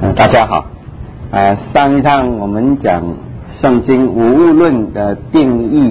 大家好。上一趟我们讲圣经无误论的定义，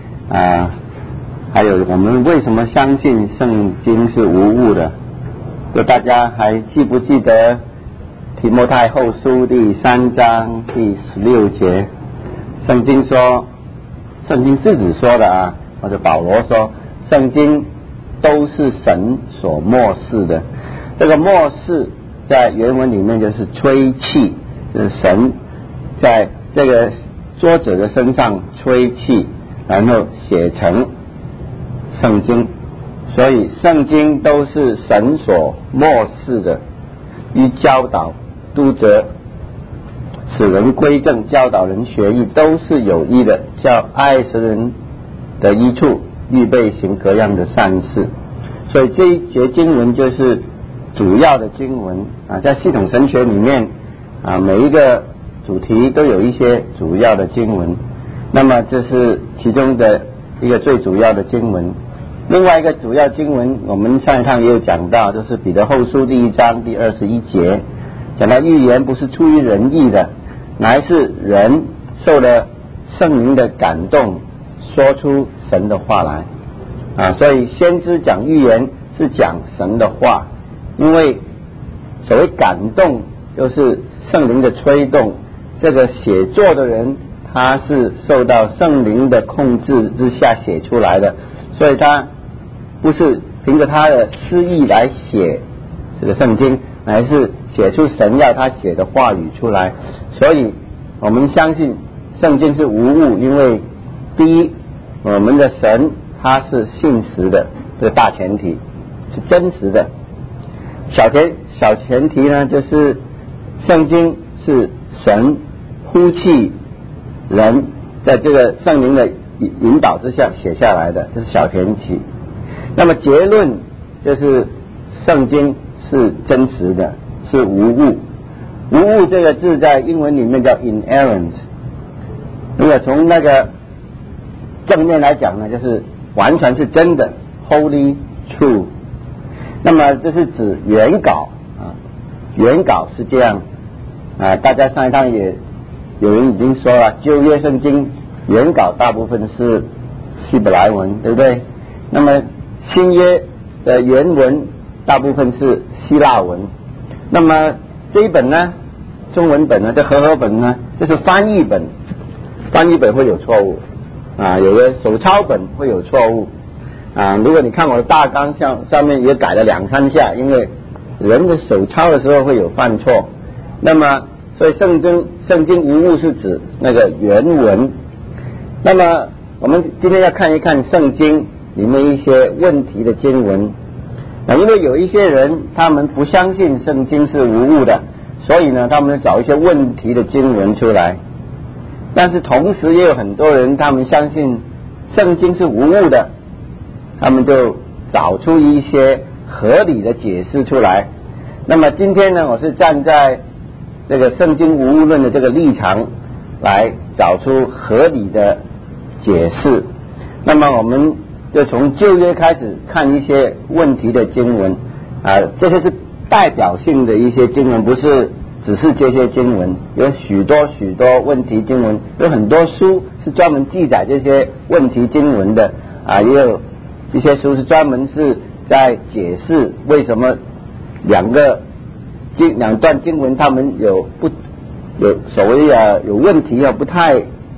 还有我们为什么相信圣经是无误的。大家还记不记得提摩太后书第3章第16节？圣经说，圣经自己说的或者保罗说，圣经都是神所默示的。这个默示在原文里面就是吹气，就是神在这个作者的身上吹气，然后写成圣经。所以圣经都是神所默示的，于教导、督责、使人归正、教导人学义，都是有益的，叫爱神人的益处，预备行各样的善事。所以这一节经文就是主要的经文在系统神学里面每一个主题都有一些主要的经文，那么这是其中的一个最主要的经文。另外一个主要经文我们上一趟也有讲到，就是彼得后书第1章第21节，讲到预言不是出于人意的，乃是人受了圣灵的感动，说出神的话来所以先知讲预言是讲神的话，因为所谓感动就是圣灵的吹动，这个写作的人他是受到圣灵的控制之下写出来的，所以他不是凭着他的私意来写这个圣经，乃是写出神要他写的话语出来。所以我们相信圣经是无误，因为第一，我们的神他是信实的，这个大前提是真实的。小前提呢，就是圣经是神呼气人在这个圣灵的引导之下写下来的，这是小前提。那么结论就是圣经是真实的，是无误。无误这个字在英文里面叫 inerrant， 如果从那个正面来讲呢，就是完全是真的 wholly true。那么这是指原稿原稿是这样大家上一趟也有人已经说了，旧约圣经原稿大部分是希伯来文，对不对？那么新约的原文大部分是希腊文。那么这一本呢，中文本呢，这和合本呢，这是翻译本，翻译本会有错误有的手抄本会有错误如果你看我的大纲上面也改了2-3下，因为人的手抄的时候会有犯错。那么所以圣经无误是指那个原文。那么我们今天要看一看圣经里面一些问题的经文因为有一些人他们不相信圣经是无误的，所以呢他们找一些问题的经文出来。但是同时也有很多人他们相信圣经是无误的，他们就找出一些合理的解释出来。那么今天呢，我是站在这个圣经无误论的这个立场来找出合理的解释。那么我们就从旧约开始看一些问题的经文这些是代表性的一些经文，不是只是这些经文，有许多问题经文，有很多书是专门记载这些问题经文的也有一些书是专门是在解释为什么两段经文他们有所谓有问题不太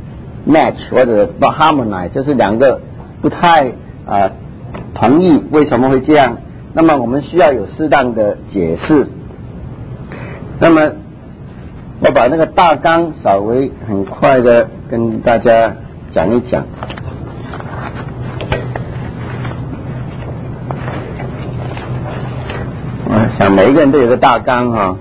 match 或者不 harmonize， 就是两个不太同意，为什么会这样？那么我们需要有适当的解释。那么我把那个大纲稍微很快的跟大家讲一讲。我想每一个人都有个大纲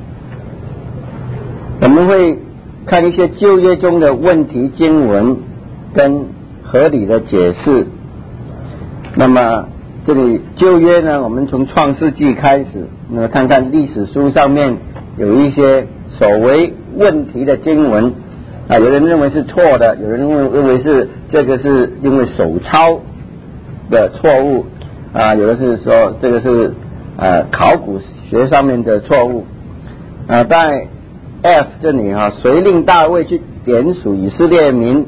我们会看一些旧约中的问题经文跟合理的解释。那么这里旧约呢，我们从创世纪开始，那么看看历史书上面有一些所谓问题的经文有人认为是错的，有人认为是这个是因为手抄的错误有的是说这个是考古学上面的错误在 F 这里谁令大卫去点数以色列民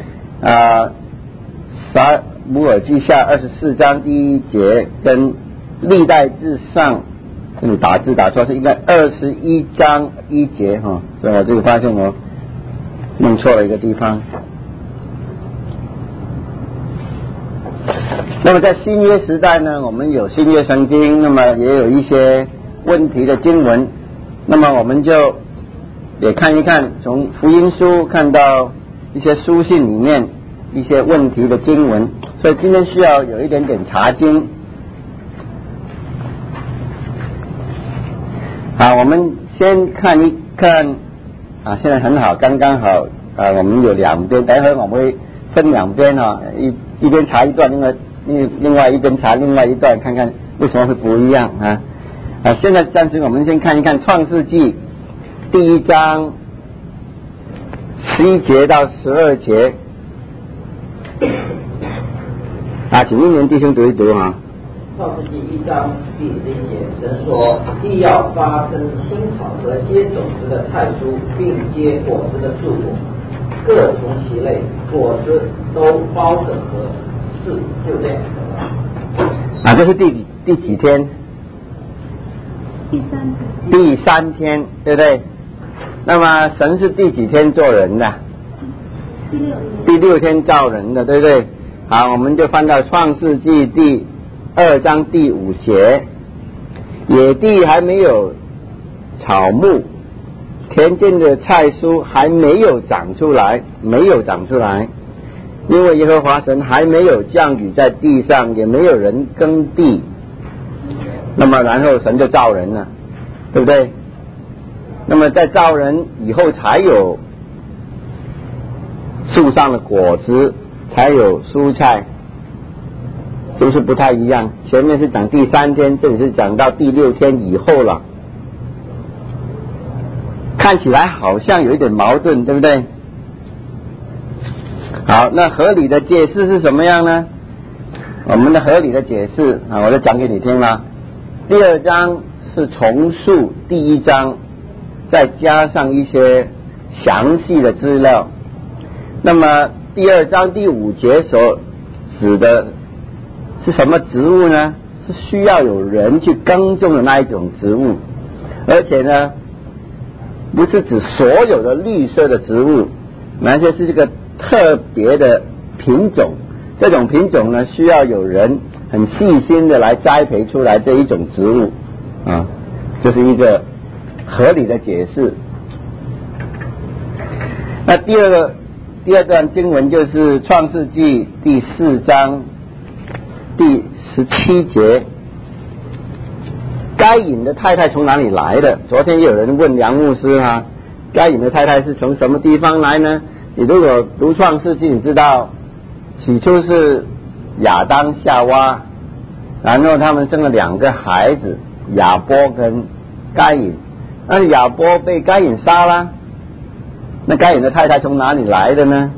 撒母耳记下24章第1节跟历代志上，这里打字打错，是应该21章1节所以我这个发现我弄错了一个地方。那么在新约时代呢，我们有新约圣经，那么也有一些问题的经文，那么我们就也看一看，从福音书看到一些书信里面一些问题的经文，所以今天需要有一点点查经。好，我们先看一看现在很好，刚刚好我们有两边，待会我们会分两边一边查一段，另外一边查另外一段，看看为什么会不一样现在暂时我们先看一看创世纪第1章11节到12节请一年弟兄读一读创世纪1章第11节，神说：地要发生青草和结种子的菜蔬，并结果子的树果，各从其类，果子都包着核，事就这样了。 这是第几天？第三天，对不对？那么神是第几天做人的？第6天造人的，对不对？好，我们就翻到创世纪第2章第5节，野地还没有草木，田间的菜蔬还没有长出来，因为耶和华神还没有降雨在地上，也没有人耕地。那么然后神就造人了，对不对？那么在造人以后才有树上的果子，才有蔬菜，是不是不太一样？前面是讲第3天，这里是讲到第6天以后了，看起来好像有一点矛盾，对不对？好，那合理的解释是什么样呢？我们的合理的解释我就讲给你听了。第2章是重述第1章，再加上一些详细的资料。那么第2章第5节所指的是什么植物呢？是需要有人去耕种的那一种植物，而且呢不是指所有的绿色的植物，那些是这个特别的品种，这种品种呢需要有人很细心的来栽培出来这一种植物这是一个合理的解释。那第二段经文就是创世纪第4章第17节，该隐的太太从哪里来的？昨天有人问梁牧师该隐的太太是从什么地方来呢？你如果读创世纪，你知道起初是亚当夏娃，然后他们生了2个孩子，亚伯跟该隐。那亚伯被该隐杀了，那该隐的太太从哪里来的呢？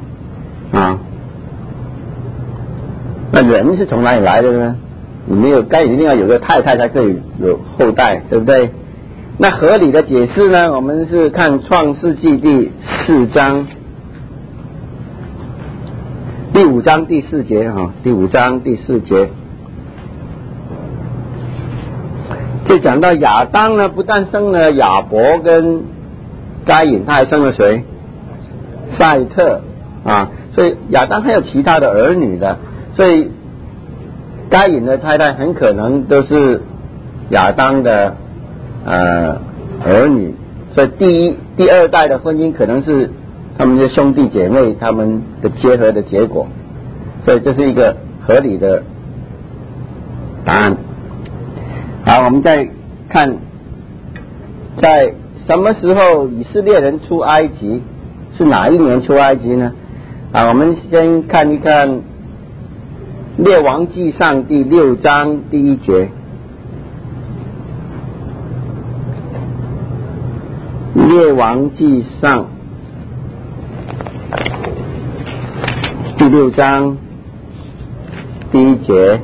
那人是从哪里来的呢？你没有该隐一定要有个太太才可以有后代，对不对？那合理的解释呢，我们是看创世纪第4章第5章第4节第5章第4节，就讲到亚当呢不但生了亚伯跟该隐，他还生了谁？赛特所以亚当还有其他的儿女的，所以该隐的太太很可能都是亚当的儿女，所以第2代的婚姻可能是他们的兄弟姐妹他们的结合的结果，所以这是一个合理的答案。好，我们再看在什么时候以色列人出埃及，是哪一年出埃及呢？我们先看一看列王纪上第6章第1节。列王纪上第6章第1节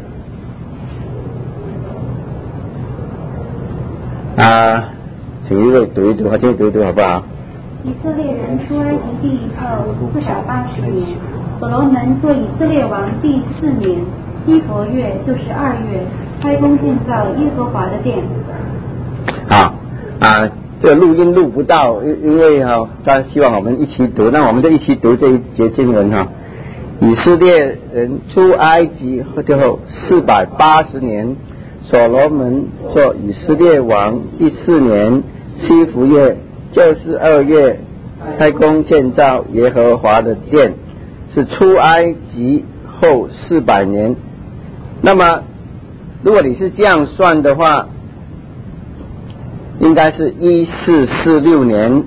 请一位读一读，请读一读好不好？ 以色列人出埃及地后480年，所罗门做以色列王第4年，西佛月就是2月，开工建造耶和华的殿。 好这个录音录不到，因为大家希望我们一起读，那我们就一起读这一节经文以色列人出埃及后480年，所罗门做以色列王第4年，西弗月就是2月，开工建造耶和华的殿，是出埃及后400年。那么如果你是这样算的话，应该是1446年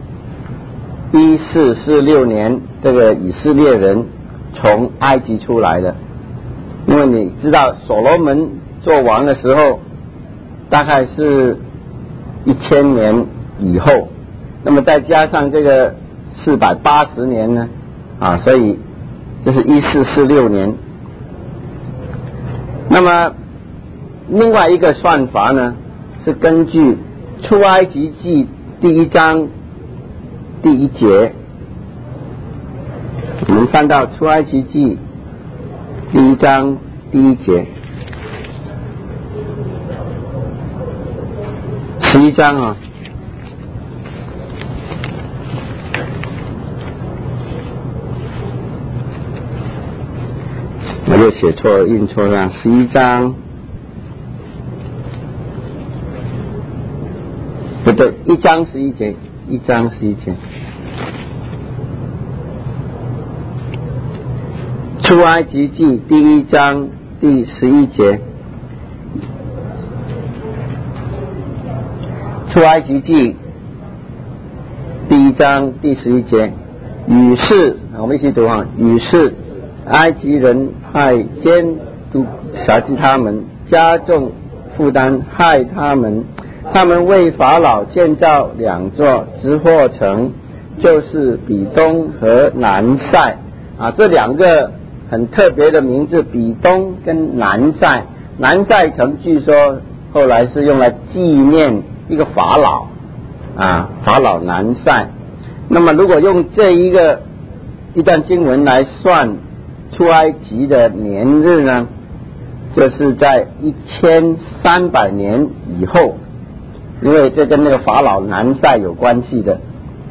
，1446年这个以色列人从埃及出来的。因为你知道所罗门做王的时候大概是1000年以后，那么再加上这个480年呢所以这是1446年。那么另外一个算法呢，是根据出埃及记第1章第1节，我们看到出埃及记第1章第1节，11章我又写错印错了，11章不对，1章11节，1章11节，出埃及记第1章第11节，出埃及记第1章第11节，于是我们一起读于是埃及人派监督辖制他们，加重负担害他们。他们为法老建造2座直货城，就是比东和南塞这2个很特别的名字，比东跟南塞。南塞城据说后来是用来纪念一个法老法老南塞。那么如果用这一段经文来算出埃及的年日呢，就是在1300年以后，因为这跟那个法老南塞有关系的。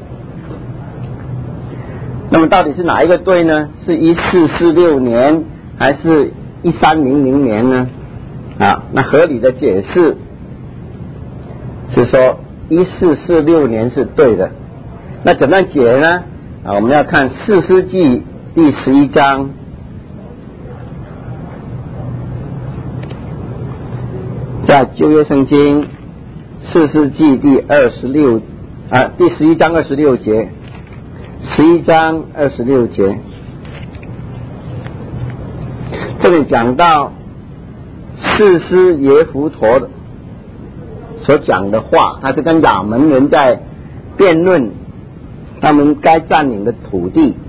那么到底是哪一个对呢？是1446年还是1300年呢？那合理的解释是说1446年是对的。那怎么样解呢？我们要看士师记第11章，在旧约圣经士师记第11章26节，11章26节，这里讲到士师耶弗陀所讲的话，他是跟亚门人在辩论他们该占领的土地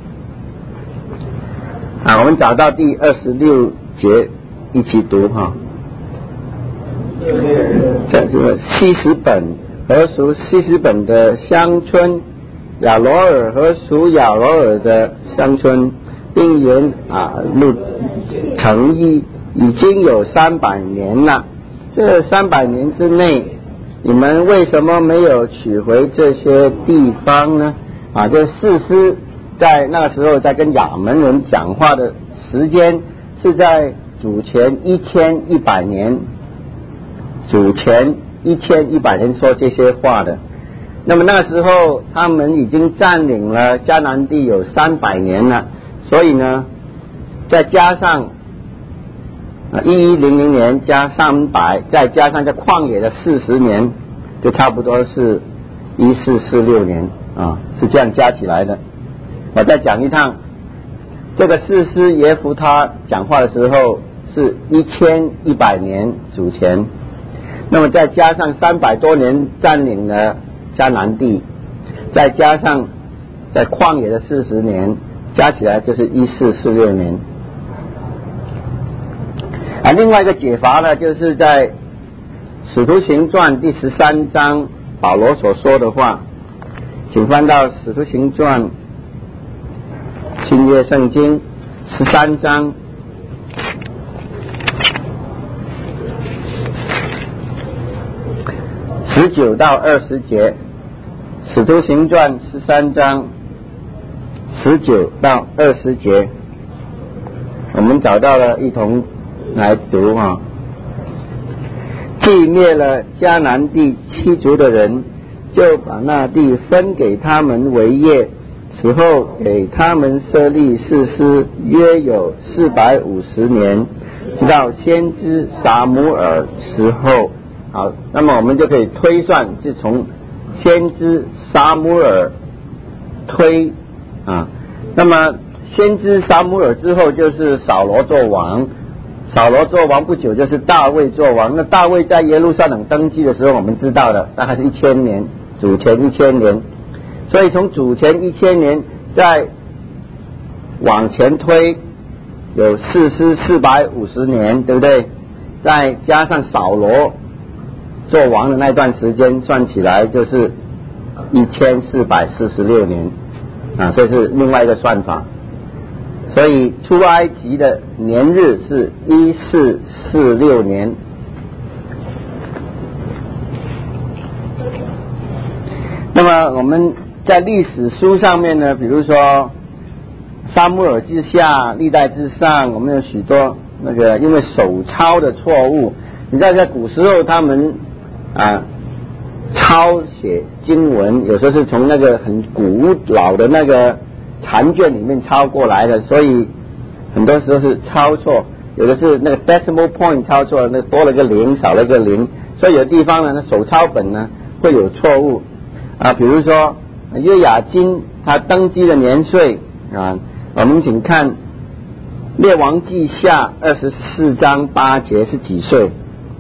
我们找到第26节一起读这是西什本和属西什本的乡村，亚罗尔和属亚罗尔的乡村，并沿路城邑已经有300年了。这300年之内，你们为什么没有取回这些地方呢？这士师在那个时候在跟亚门人讲话的时间是在主前1100年，主前1100年说这些话的。那么那个时候他们已经占领了迦南地有300年了，所以呢再加上1100年加300，再加上这旷野的40年，就差不多是1446年是这样加起来的。我再讲一趟，这个士师耶弗他讲话的时候是1100年主前，那么再加上300多年占领了迦南地，再加上在旷野的40年，加起来就是1446年。另外一个解法呢，就是在使徒行传第13章保罗所说的话，请翻到《使徒行传》新约圣经13章19到20节，《使徒行传》13章19到20节，我们找到了，一同来读啊。既灭了迦南地7族的人，就把那地分给他们为业，此后给他们设立士师，约有450年，直到先知撒母耳时候。好，那么我们就可以推算，是从先知撒母耳推啊。那么先知撒母耳之后就是扫罗做王，扫罗做王不久就是大卫做王。那大卫在耶路撒冷登基的时候，我们知道的大概是1000年，主前1000年，所以从主前1000年再往前推，有士师450年，对不对？再加上扫罗做王的那段时间，算起来就是1446年啊，这是另外一个算法。所以出埃及的年日是1446年。那么我们在历史书上面呢，比如说撒母耳记下、历代志上，我们有许多那个因为手抄的错误，你知道在古时候他们抄写经文，有时候是从那个很古老的那个残卷里面抄过来的，所以很多时候是抄错，有的是那个 decimal point 抄错了，那多了个零少了个零，所以有的地方呢，那手抄本呢会有错误啊。比如说约雅斤他登基的年岁啊，我们请看列王记下24章8节是几岁？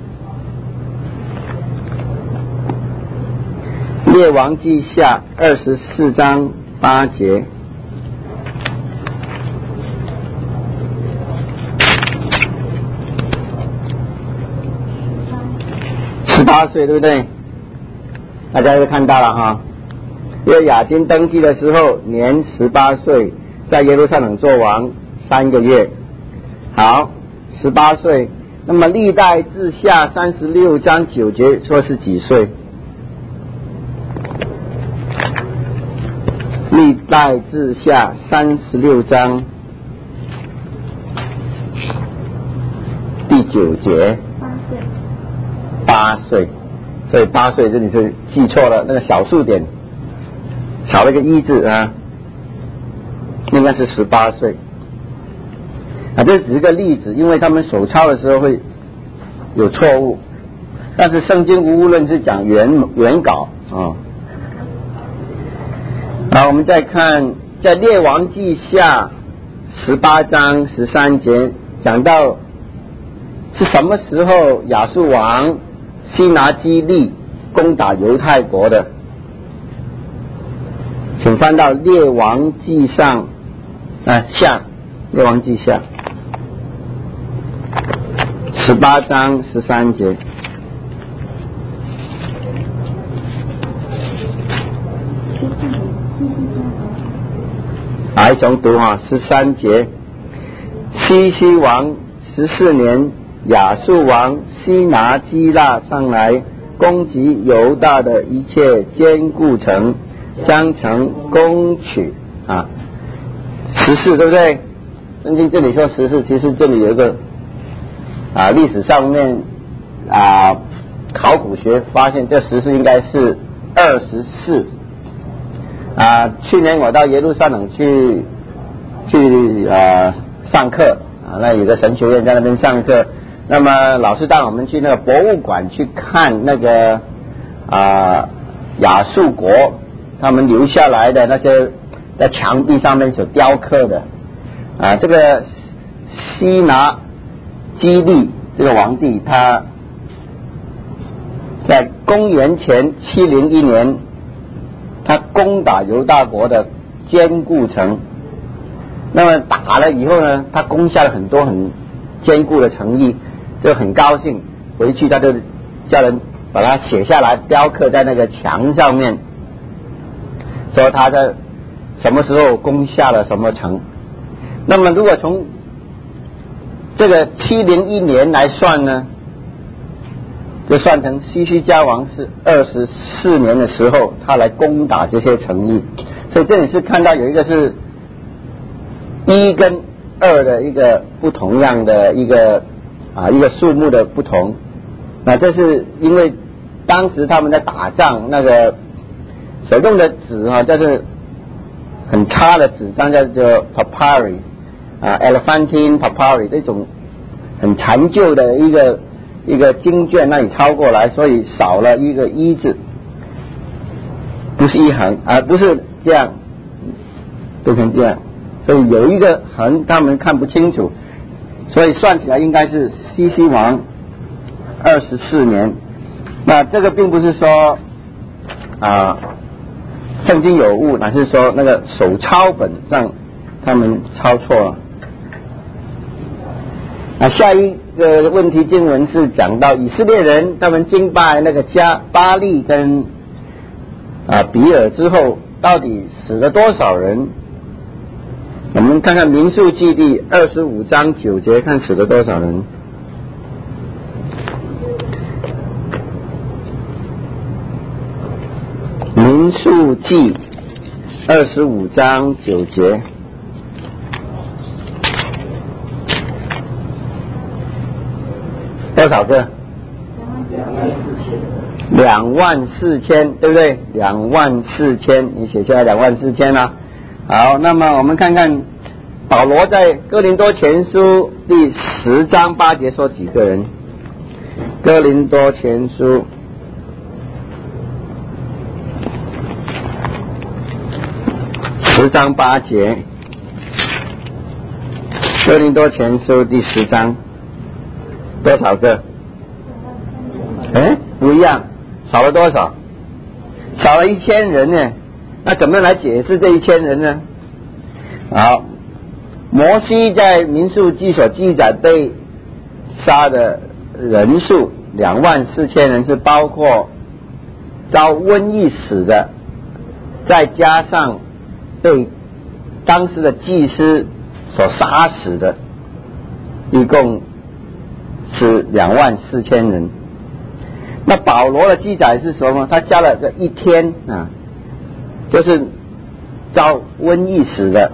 列王记下24章8节，18岁，对不对？大家都看到了哈。约雅斤登基的时候年18岁，在耶路撒冷做王3个月。好，18岁。那么历代志下36章9节说是几岁？历代志下36章第9节，8岁。所以8岁这里是记错了，那个小数点少了一个一字啊，应该是18岁啊。这只是个例子，因为他们手抄的时候会有错误，但是圣经无论是讲原稿啊。好，我们再看在列王记下18章13节，讲到是什么时候亚述王西拿基立攻打犹太国的，请翻到列王记上列王记下18章13节。一同读13节。西西王14年，亚述王西拿基拉上来攻击犹大的一切坚固城，将城攻取14，对不对？圣经这里说14，其实这里有一个历史上面考古学发现这14应该是24。去年我到耶路撒冷去上课那有个神学院在那边上课，那么老师带我们去那个博物馆去看那个亚述国他们留下来的那些在墙壁上面所雕刻的这个西拿基立这个皇帝，他在公元前701年他攻打犹大国的坚固城，那么打了以后呢，他攻下了很多很坚固的城邑，就很高兴，回去他就叫人把它写下来，雕刻在那个墙上面，说他在什么时候攻下了什么城。那么如果从这个701年来算呢，就算成西西家王是24年的时候，他来攻打这些城邑。所以这里是看到有一个是1跟2的一个不同样的一个数目的不同。那这是因为当时他们在打仗，那个所用的纸这是很差的纸张，叫做 papyri elephantine papyri， 这种很残旧的一个经卷，那你抄过来，所以少了一个1字，不是一横，不是这样变成这样，所以有一个横他们看不清楚，所以算起来应该是西西王24年。那这个并不是说圣经有误，乃是说那个手抄本上他们抄错了。下一个问题经文是讲到以色列人他们敬拜那个巴力跟比尔之后，到底死了多少人？我们看看民数记第25章9节，看死了多少人。民数记25章9节，多少个？24000，对不对？24000，你写下来24000啊。好，那么我们看看保罗在哥林多前书第10章8节说几个人？哥林多前书10章8节，哥林多前书第10章多少个？不一样，少了多少？少了1000人呢。那怎么来解释这1000人呢？好，摩西在民数记所记载被杀的人数24000人，是包括遭瘟疫死的，再加上被当时的祭司所杀死的，一共是24000人。那保罗的记载是什么？他加了个1天就是遭瘟疫死的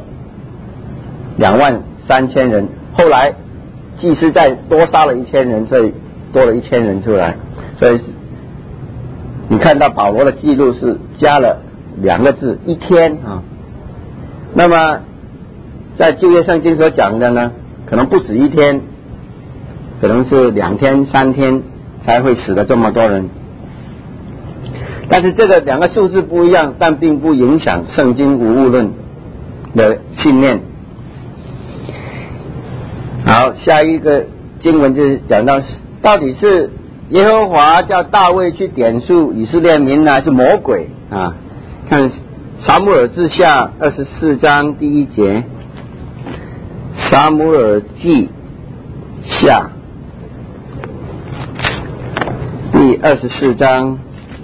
23000人，后来祭司再多杀了1000人，所以多了1000人出来。所以你看到保罗的记录是加了2个字1天那么在旧约圣经所讲的呢，可能不止1天，可能是2天3天才会死的这么多人。但是这个2个数字不一样，但并不影响圣经无误论的信念。好，下一个经文就是讲到底是耶和华叫大卫去点数以色列民呢，还是魔鬼看撒母耳记下24章第1节，撒母耳记下第24章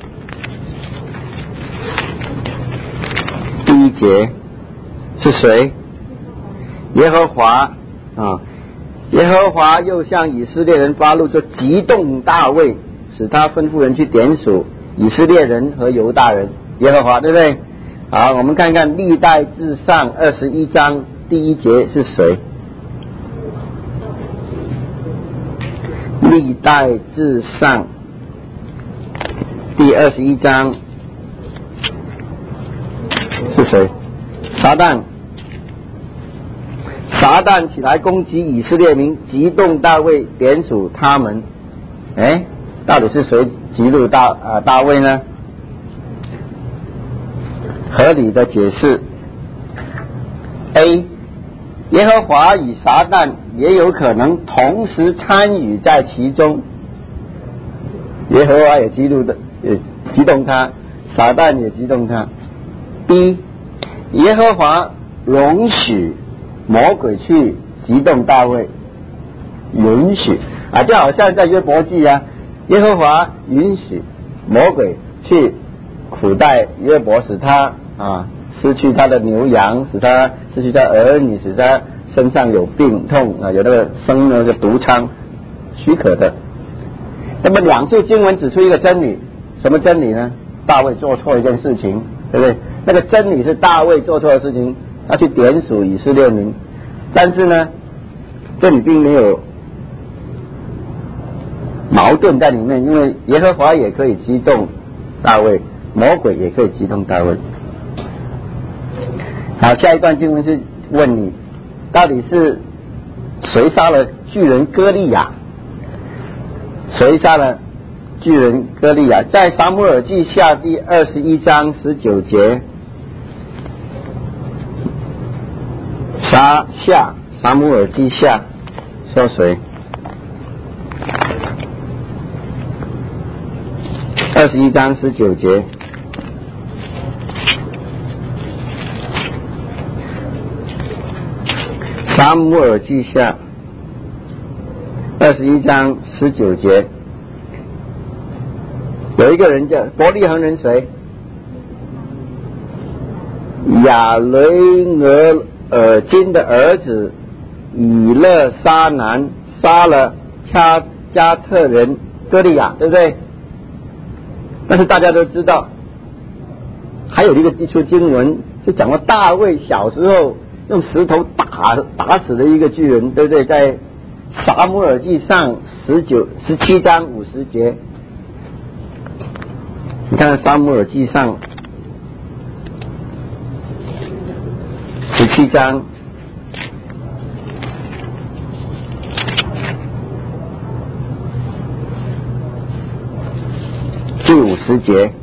第1节是谁？耶和华耶和华又向以色列人发怒，就激动大卫，使他吩咐人去点数以色列人和犹大人。耶和华，对不对？好，我们看看历代志上21章第1节是谁？历代志上第21章是谁？撒旦。撒旦起来攻击以色列民，激动大卫点数他们。到底是谁激怒大卫呢？合理的解释 A， 耶和华与撒旦也有可能同时参与在其中，耶和华也激动他，撒旦也激动他。B， 耶和华容许魔鬼去激动大卫，允许就好像在约伯记耶和华允许魔鬼去苦待约伯，使他失去他的牛羊，使他失去他儿女，使他身上有病痛有那个生那个毒疮，许可的。那么两处经文指出一个真理，什么真理呢？大卫做错一件事情，对不对？那个真理是大卫做错的事情，他去点数以色列民，但是呢，这里并没有矛盾在里面，因为耶和华也可以激动大卫，魔鬼也可以激动大卫。好，下一段经文是问你，到底是谁杀了巨人歌利亚？谁杀了巨人歌利亚？在撒母耳记下第21章19节，撒母耳记下说谁？21章19节，撒母耳记下21章19节，有一个人叫伯利恒人谁？亚雷俄尔金的儿子以勒沙南杀了加特人歌利亚，对不对？但是大家都知道，还有一处经文就讲到大卫小时候用石头打死了一个巨人，对不对？在撒母耳记上17章50节，你看撒母耳记上17章第50节，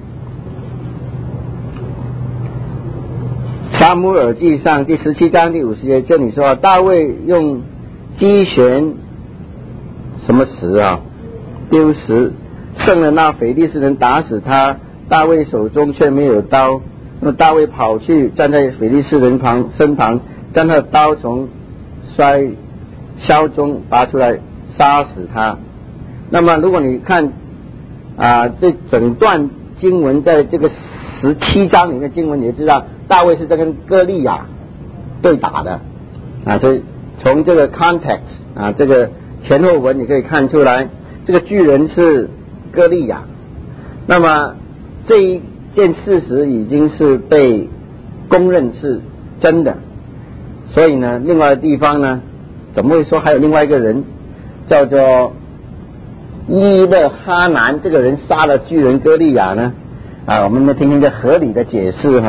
撒母耳记上第17章第50节，这里说大卫用击弦什么石丢石，胜了那腓利士人，打死他。大卫手中却没有刀，那么大卫跑去站在腓利士人身旁，将他的刀从梢中拔出来，杀死他。那么如果你看这整段经文，在这个17章里面经文，你也知道大卫是在跟歌利亚对打的所以从这个 context 这个前后文你可以看出来，这个巨人是歌利亚。那么这一件事实已经是被公认是真的，所以呢，另外的地方呢，怎么会说还有另外一个人叫做伊勒哈南，这个人杀了巨人歌利亚呢？我们来听听这合理的解释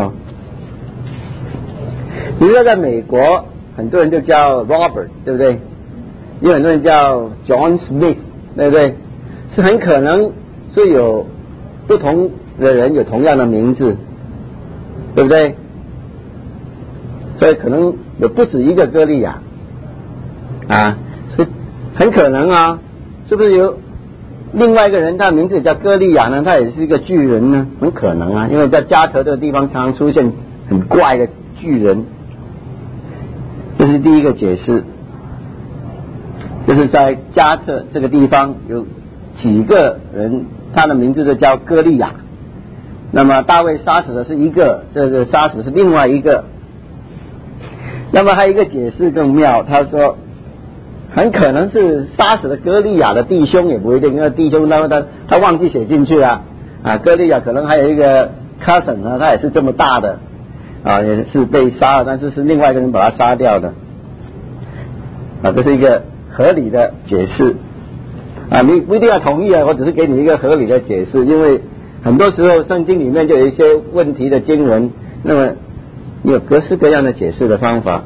比如说在美国，很多人就叫 Robert， 对不对？有很多人叫 John Smith， 对不对？是很可能是有不同的人有同样的名字，对不对？所以可能有不止一个歌利亚是很可能是不是有另外一个人他的名字也叫歌利亚呢？他也是一个巨人呢？很可能因为在加特这个地方常常出现很怪的巨人。这是第一个解释，就是在加特这个地方有几个人，他的名字就叫歌利亚。那么大卫杀死的是一个，这个杀死是另外一个。那么还有一个解释更妙，他说很可能是杀死了歌利亚的弟兄，也不一定，因为弟兄他忘记写进去歌利亚可能还有一个 cousin 呢，他也是这么大的也是被杀了，但是是另外一个人把他杀掉的这是一个合理的解释你不一定要同意我只是给你一个合理的解释，因为很多时候圣经里面就有一些问题的经文，那么你有各式各样的解释的方法。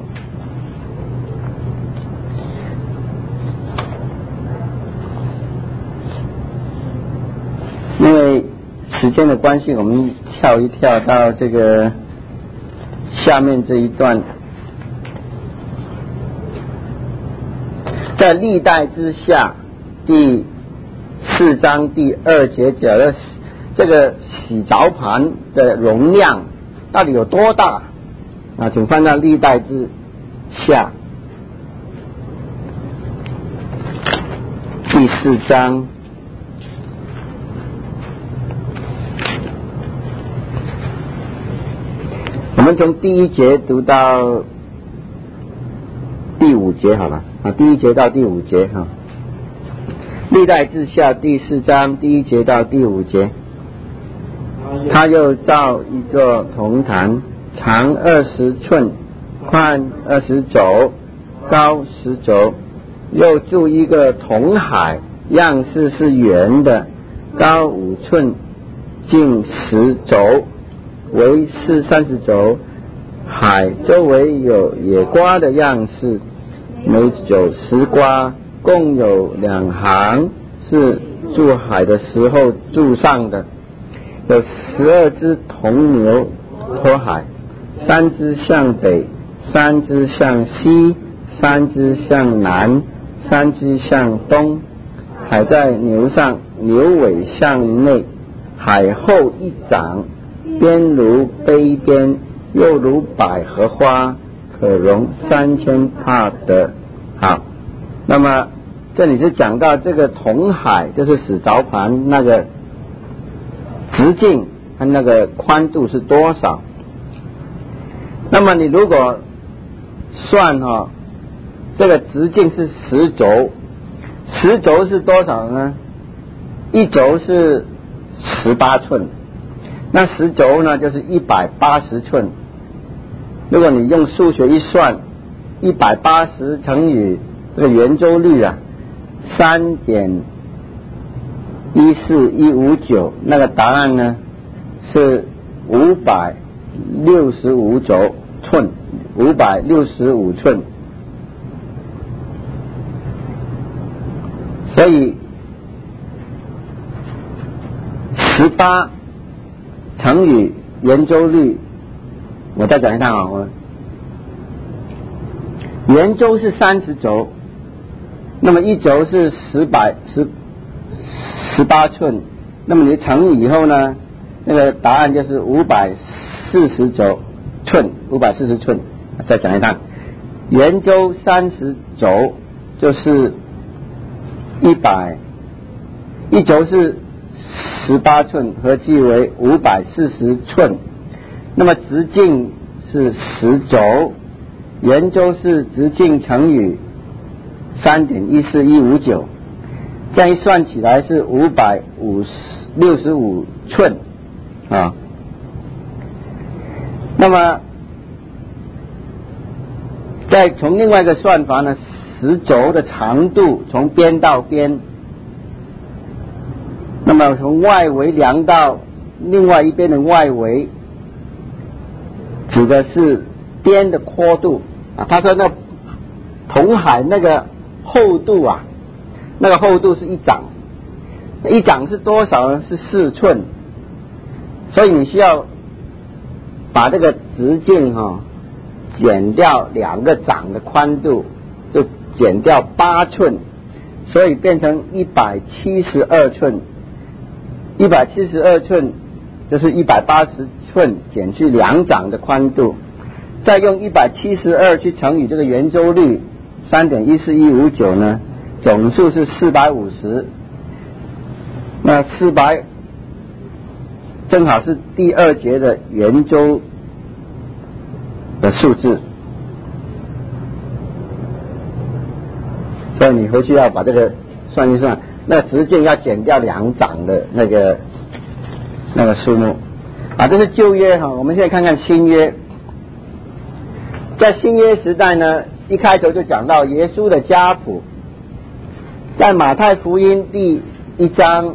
因为时间的关系，我们跳一跳到这个下面这一段，在历代之下第4章第2节讲的这个洗澡盘的容量到底有多大请翻到历代之下第4章们从第1节读到第5节好了啊，第1节到第5节哈。历代志下第4章第1节到第5节，他又造一座铜坛，长20寸，宽20肘，高10肘，又筑一个铜海，样式是圆的，高5寸，径10肘，为30肘。海周围有野瓜的样式，每910瓜，共有2行，是筑海的时候筑上的。有12只铜牛拖海，3只向北，3只向西，3只向南，3只向东。海在牛上，牛尾向内，海后一掌，边如杯边，又如百合花，可容3000帕的。好，那么这里是讲到这个铜海，就是使着盘那个直径和那个宽度是多少。那么你如果算这个直径是10肘，10肘是多少呢？1肘是18寸，那10肘呢就是180寸。如果你用数学一算，180乘以这个圆周率啊3.14159，那个答案呢是565寸，565寸。所以18乘以圆周率，我再讲一趟圆周是30肘，那么1肘是18寸，那么你乘以以后呢，那个答案就是540寸。再讲一趟，圆周30肘就是1肘是18寸，合计为540寸。那么直径是10肘，圆周是直径乘以3.14159，这样一算起来是565寸啊。那么再从另外一个算法呢，10轴的长度从边到边，那么从外围量到另外一边的外围，指的是边的宽度啊。他说那铜海那个厚度啊，那个厚度是1掌，1掌是多少呢？是4寸，所以你需要把这个直径减掉2个掌的宽度，就减掉8寸，所以变成172寸。172寸就是180寸减去2掌的宽度，再用172去乘以这个圆周率3.14159呢，总数是450。那400正好是第2节的圆周的数字，所以你回去要把这个算一算，那直径要减掉2掌的那个数目啊。这是旧约我们现在看看新约。在新约时代呢，一开头就讲到耶稣的家谱，在马太福音第1章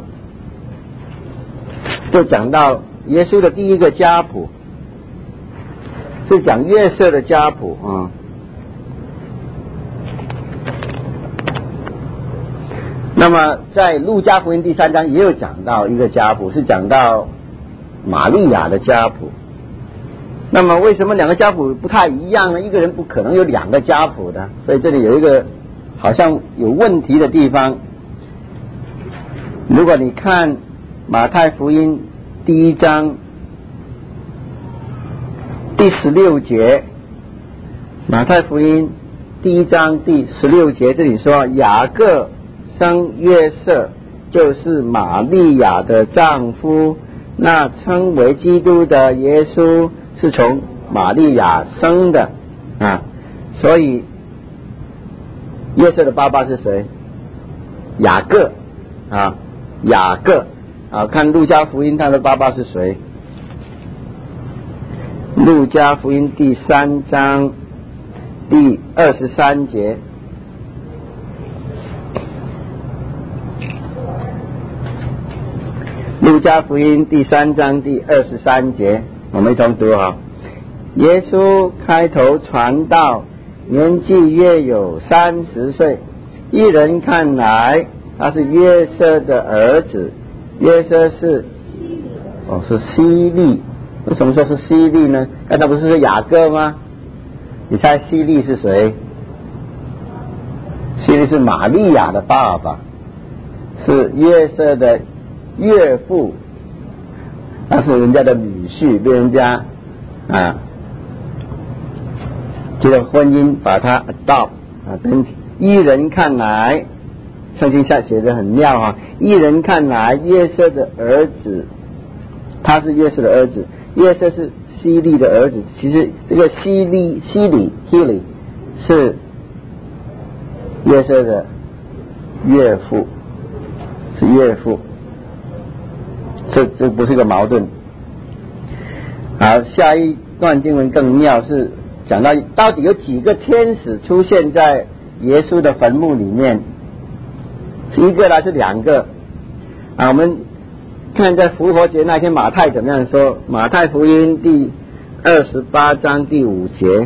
就讲到耶稣的第一个家谱，是讲约瑟的家谱啊。那么在路加福音第3章也有讲到一个家谱，是讲到玛利亚的家谱。那么为什么2个家谱不太一样呢？一个人不可能有2个家谱的，所以这里有一个好像有问题的地方。如果你看马太福音第1章第16节，马太福音第1章第16节，这里说雅各生约瑟，就是玛利亚的丈夫，那称为基督的耶稣是从玛利亚生的啊。所以约瑟的爸爸是谁？雅各啊，雅各啊。看路加福音他的爸爸是谁？路加福音第3章第23节。路加福音第3章第23节，我们一同读哈。耶稣开头传道，年纪约有30岁，一人看来他是约瑟的儿子。约瑟是希利。为什么说是希利呢？刚才不是说雅各吗？你猜希利是谁？希利是玛利亚的爸爸，是约瑟的岳父，他是人家的女婿，被人家这个婚姻把他 adopt 跟一人看来，圣经下写的很妙啊。一人看来约瑟的儿子，他是约瑟的儿子，约瑟是希利的儿子。其实这个希利是约瑟的岳父，是岳父。这不是个矛盾。好，下一段经文更妙，是讲到底有几个天使出现在耶稣的坟墓里面？是一个还是2个？我们看在复活节那天马太怎么样说？马太福音第28章第5节。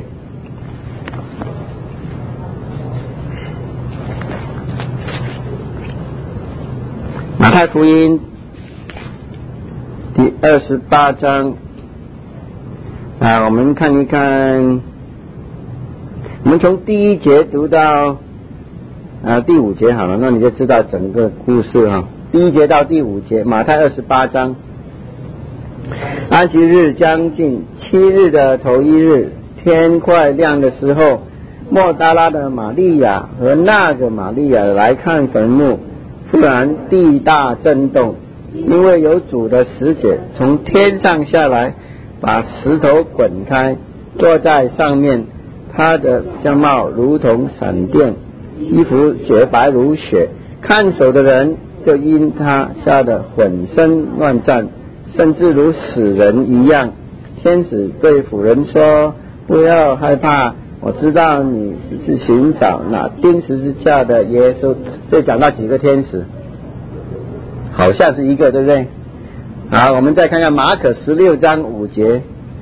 马太福音第28章我们看一看，我们从第1节读到第5节好了，那你就知道整个故事哈。第1节到第5节，马太28章。安息日将近，7日的头1日，天快亮的时候，莫大拉的玛利亚和那个玛利亚来看坟墓，忽然地大震动，因为有主的使者从天上下来，把石头滚开，坐在上面。他的相貌如同闪电，衣服洁白如雪。看守的人就因他吓得浑身乱颤，甚至如死人一样。天使对妇人说：不要害怕，我知道你是寻找那钉十字架的耶稣。这讲到几个天使？好像是一个，对不对？好，我们再看看马可16章5节。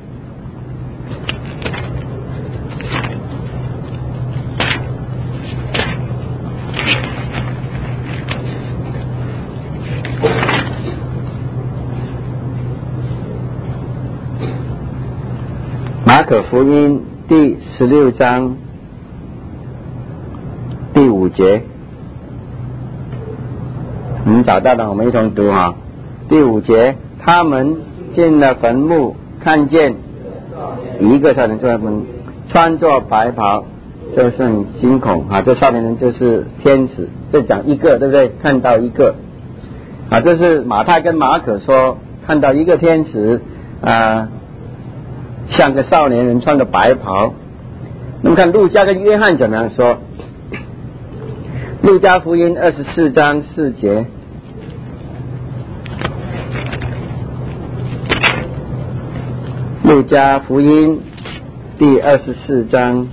马可福音第16章第5节，你们找到了，我们一同读哈。第5节，他们进了坟墓，看见一个少年在坟，穿着白袍，就是很惊恐啊。这少年人就是天使，这讲一个，对不对？看到一个这是马太跟马可说看到一个天使像个少年人穿着白袍。那么看路加跟约翰怎么样说？路加福音24章4节。路加福音第24章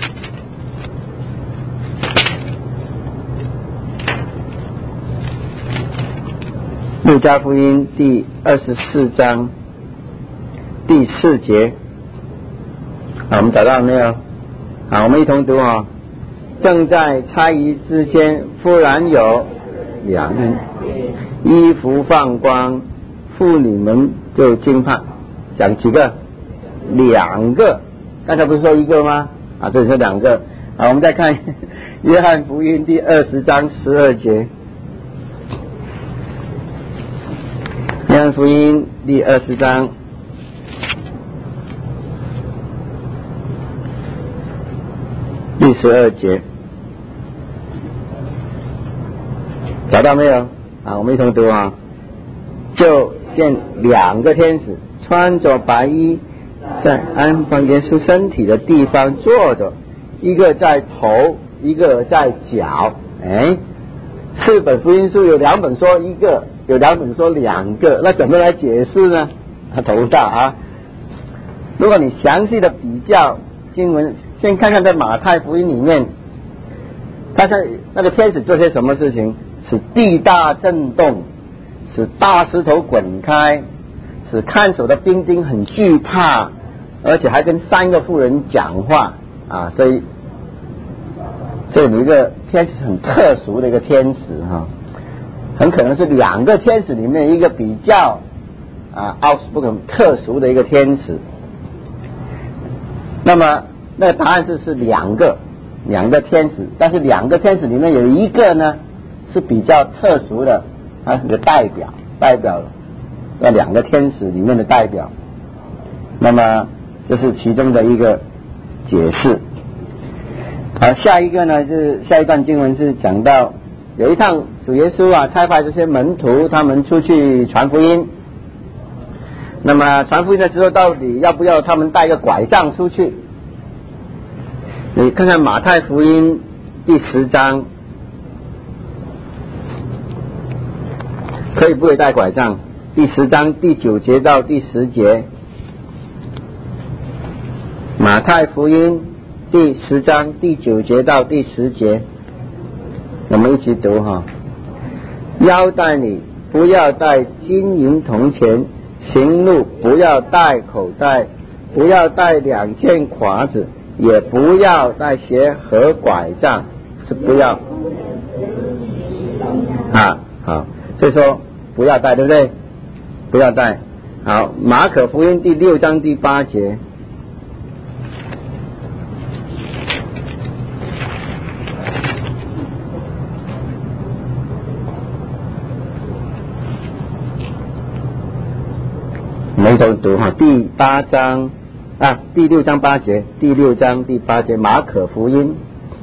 路加福音第24章第4节。我们找到没有？我们一同读正在猜疑之间，忽然有2人衣服放光，妇女们就惊怕。讲几个？2个。刚才不是说一个吗？这里是2个。我们再看约翰福音第20章12节。约翰福音第20章第12节，找到没有？我们一同读就见2个天使穿着白衣在安放耶稣身体的地方坐着，一个在头，一个在脚。4本福音书有2本说一个，有2本说2个，那怎么来解释呢？头不大啊。如果你详细的比较经文，先看看在马太福音里面，他在那个天使做些什么事情，使地大震动，使大石头滚开，使看守的兵丁很惧怕，而且还跟3个妇人讲话啊。所以这里一个天使很特殊的一个天使哈，很可能是2个天使里面一个比较outspoken 特殊的一个天使。那么那个答案是2个天使，但是2个天使里面有一个呢是比较特殊的，它是个代表那2个天使里面的代表。那么这是其中的一个解释。好，下一个呢，就是下一段经文是讲到有一趟主耶稣差派这些门徒他们出去传福音。那么传福音的时候到底要不要他们带个拐杖出去？你看看马太福音第10章，可以不可以带拐杖？第10章第9节到第10节，马太福音第10章第9节到第10节，我们一起读哈。腰带你不要带金银铜钱，行路不要带口袋，不要带2件褂子，也不要带鞋和拐杖，是不要好，所以说不要带，对不对？不要带。好，马可福音第6章第8节，没头读哈，第6章8节，第6章第8节，马可福音，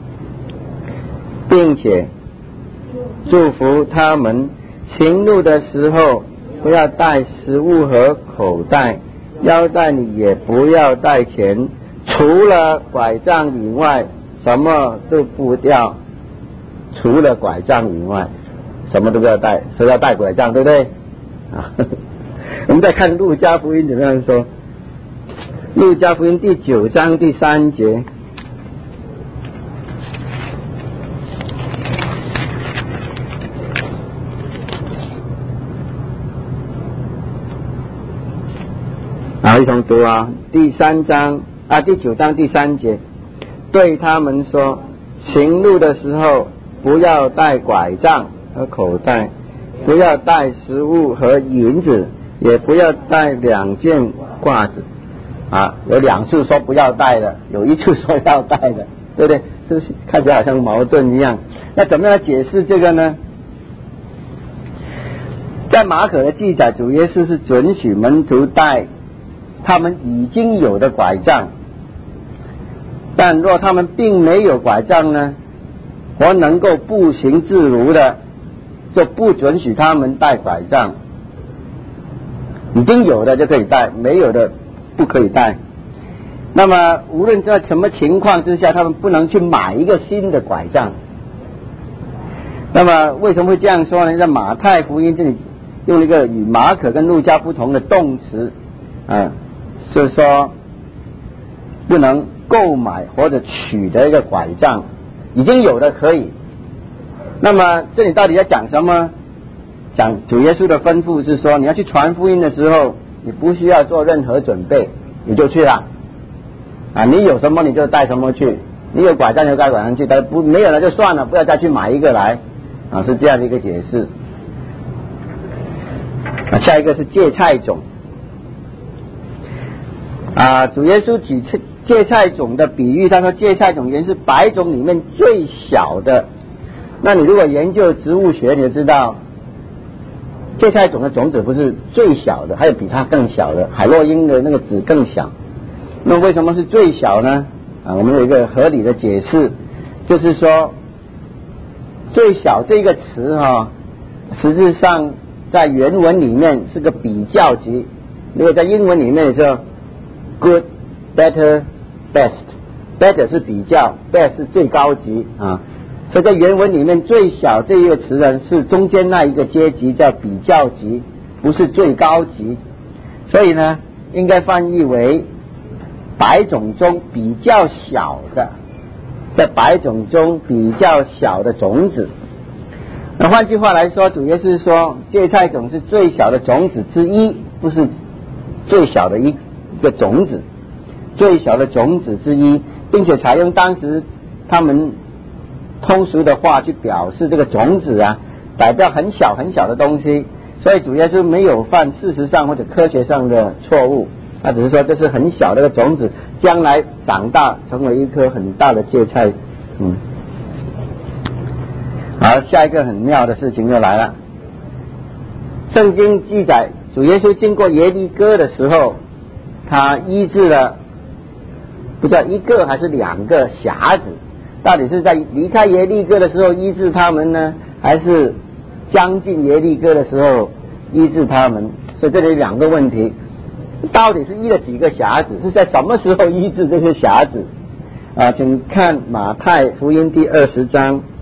并且祝福他们行路的时候不要带食物和口袋，腰带里也不要带钱，除了拐杖以外什么都不要，除了拐杖以外什么都不要带，所以要带拐杖，对不对？我们再看路加福音怎么样说。路加福音第9章第3节，一同读第9章第3节，对他们说，行路的时候不要带拐杖和口袋，不要带食物和银子，也不要带2件褂子。有2处说不要带的，有1处说要带的，对不对？是不是看起来好像矛盾一样？那怎么样解释这个呢？在马可的记载，主耶稣是准许门徒带他们已经有的拐杖，但若他们并没有拐杖呢，或能够步行自如的，就不准许他们带拐杖。已经有的就可以带，没有的不可以带。那么无论在什么情况之下，他们不能去买一个新的拐杖。那么为什么会这样说呢？在马太福音这里用了一个与马可跟路加不同的动词，就是说不能购买或者取得一个拐杖，已经有的可以。那么这里到底要讲什么？讲主耶稣的吩咐是说，你要去传福音的时候，你不需要做任何准备，你就去了。你有什么你就带什么去，你有拐杖就带拐杖去，但没有了就算了，不要再去买一个来。是这样的一个解释。下一个是芥菜种。主耶稣举芥菜种的比喻，他说芥菜种原是百种里面最小的。那你如果研究植物学，你就知道芥菜种的种子不是最小的，还有比它更小的，海洛因的那个籽更小。那为什么是最小呢？我们有一个合理的解释，就是说最小这个词实质上在原文里面是个比较级。如果在英文里面的时候 good, better, best。better 是比较 ，best 是最高级啊。所以在原文里面最小这一个词呢，是中间那一个阶级叫比较级，不是最高级。所以呢，应该翻译为百种中比较小的，在百种中比较小的种子。那换句话来说，主要是说芥菜种是最小的种子之一，不是最小的一个种子，最小的种子之一，并且采用当时他们通俗的话去表示这个种子啊，代表很小很小的东西，所以主要是没有犯事实上或者科学上的错误，他只是说这是很小的一个种子，将来长大成为一棵很大的芥菜。好，下一个很妙的事情又来了。圣经记载，主耶稣经过耶利哥的时候，他医治了不知道一个还是两个瞎子，到底是在离开耶利哥的时候医治他们呢，还是将近耶利哥的时候医治他们？所以这里有两个问题，到底是医了几个瞎子，是在什么时候医治这些瞎子？请看马太福音第20章